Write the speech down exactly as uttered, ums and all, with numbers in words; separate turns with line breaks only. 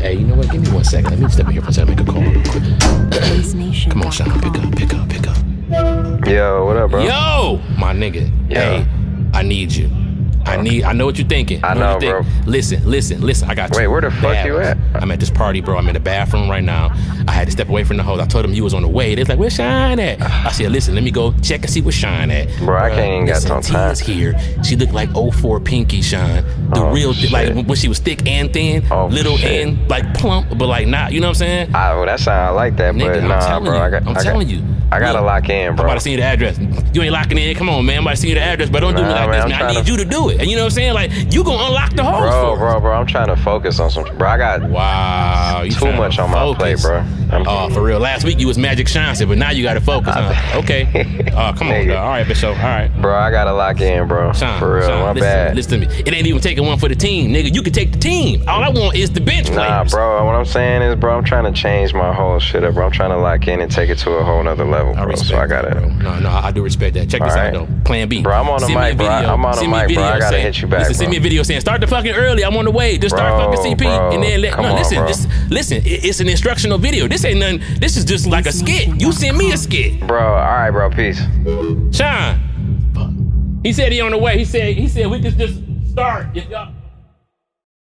Hey, you know what? Give me one second. Let me step in here for a second. Make a call real quick. Come on, Sean. Pick up, pick up, pick up.
Yo, what up, bro?
Yo, my nigga.
Yo.
Hey, I need you. I need. I know what you're thinking.
I
know,
know,
bro. Listen, listen, listen. I got you.
Wait, where the fuck you at?
I'm at this party, bro. I'm in the bathroom right now. I had to step away from the hoes. I told them you was on the way. They was like, "Where's Shine at?" I said, "Listen, let me go check and see where Shine at."
Bro, I can't even got no time.
Tia's here. She looked like oh four Pinky Shine. The
Oh,
real,
shit.
like when she was thick and thin,
Oh,
little
shit.
and like plump, but like not. You know what I'm saying?
I, well, that sound like that,
Nigga,
but
I'm
nah,
telling
bro.
you.
I got,
I'm
I
telling
got,
you.
I gotta
Look,
lock in, bro.
I'm about to send you the address. You ain't locking in. Come on, man. I'm about to send you the address, but don't do me
Nah,
like
man,
this,
I'm
man. I
trying
need
to-
you to do it. And you know what I'm saying? Like, you gonna unlock the hoes
Bro,
for
bro,
us.
bro, I'm trying to focus on some. Bro, I got
Wow. You
too
trying to
much on my plate,
focus.
bro. I'm,
Oh, for real. Last week you was Magic Johnson, but now you gotta focus, huh? Okay. Oh, come on,
Nigga.
dog. All right, Bishop. All right.
bro, I gotta lock in, bro.
Sean,
For real,
Sean,
my
listen,
bad.
Listen to me. It ain't even taking one for the team, nigga. You can take the team. All I want is the bench players.
Nah, bro, what I'm saying is, bro, I'm trying to change my whole shit up, bro. I'm trying to lock in and take it to a whole nother level,
I
bro.
respect
So I
that,
gotta.
bro. No, no, I do respect that. Check this
All
out,
right.
though. Plan B.
Bro, I'm on the
Send me a
mic, bro.
video.
I'm on the
Send me a
mic, bro. I
video
gotta
saying-
hit you back,
Listen, send
bro.
me a video saying, start the fucking early. I'm on the way. Just start
Bro,
fucking C P.
bro.
And then let,
Come
no,
on,
listen,
bro.
this, listen, it, it's an instructional video. This ain't nothing. This is just like a skit. You send me a skit.
Bro, all right, bro. Peace.
Sean. He said he on the way. He said, he said we could just start. If y'all.